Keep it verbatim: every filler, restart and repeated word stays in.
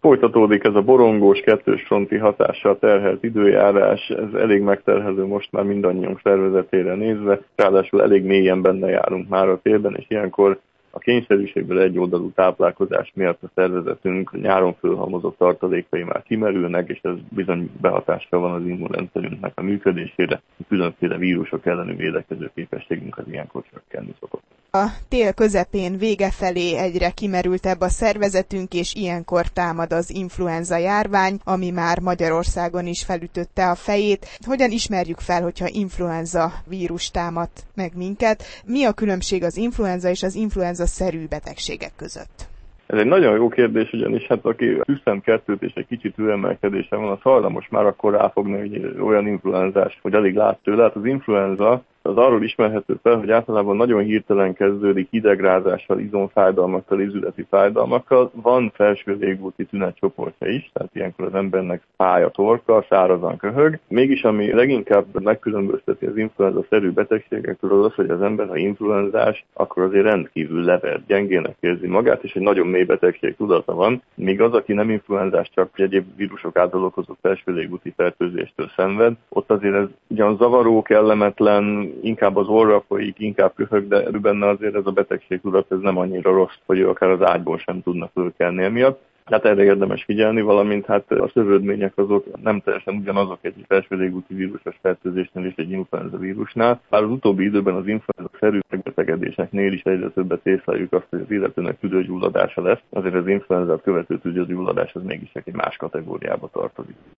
Folytatódik ez a borongós, kettős fronti hatással terhelt időjárás, ez elég megterhelő most már mindannyiunk szervezetére nézve, ráadásul elég mélyen benne járunk már a térben, és ilyenkor a kényszerűségből egyoldalú táplálkozás miatt a szervezetünk nyáron fölhalmozott tartalékai már kimerülnek, és ez bizony behatással van az immunrendszerünknek a működésére, különféle vírusok elleni védekező képességünk az ilyenkor csökkenni szokott. A tél közepén vége felé egyre kimerültebb a szervezetünk, és ilyenkor támad az influenza járvány, ami már Magyarországon is felütötte a fejét. Hogyan ismerjük fel, hogyha influenza vírus támad meg minket? Mi a különbség az influenza és az influenza-szerű betegségek között? Ez egy nagyon jó kérdés, ugyanis hát aki tüsszent kettőt és egy kicsit hőemelkedése van, az hajlamos már akkor ráfogni, hogy olyan influenzás, hogy alig lát tőle. Hát az influenza az arról ismerhető fel, hogy általában nagyon hirtelen kezdődik hidegrázással, izomfájdalmakkal, izületi fájdalmakkal. Van felső légúti tünetcsoportja is, tehát ilyenkor az embernek fáj a torka, szárazan köhög. Mégis ami leginkább megkülönbözteti az influenza-szerű betegségektől az az, hogy az ember, ha influenzás, akkor azért rendkívül levert, gyengének érzi magát, és egy nagyon mély betegség tudata van. Míg az, aki nem influenzás, csak egyéb vírusok által okozott felső légúti fertőzéstől szenved, ott azért ez ugyan zavaró, kellemetlen, inkább az orra folyik, inkább köhög, de benne azért ez a betegség tudat, ez nem annyira rossz, hogy ő akár az ágyból sem tudna fölkelni emiatt. Hát erre érdemes figyelni, valamint hát a szövődmények azok nem teljesen ugyanazok egy felső légúti vírusos fertőzésnél és egy influenza vírusnál. Bár az utóbbi időben az influenza-szerű megbetegedéseknél is egyre többet észleljük azt, hogy az illetőnek tüdőgyulladása lesz, azért az influenzát követő tüdőgyulladás az mégis egy más kategóriába tartozik.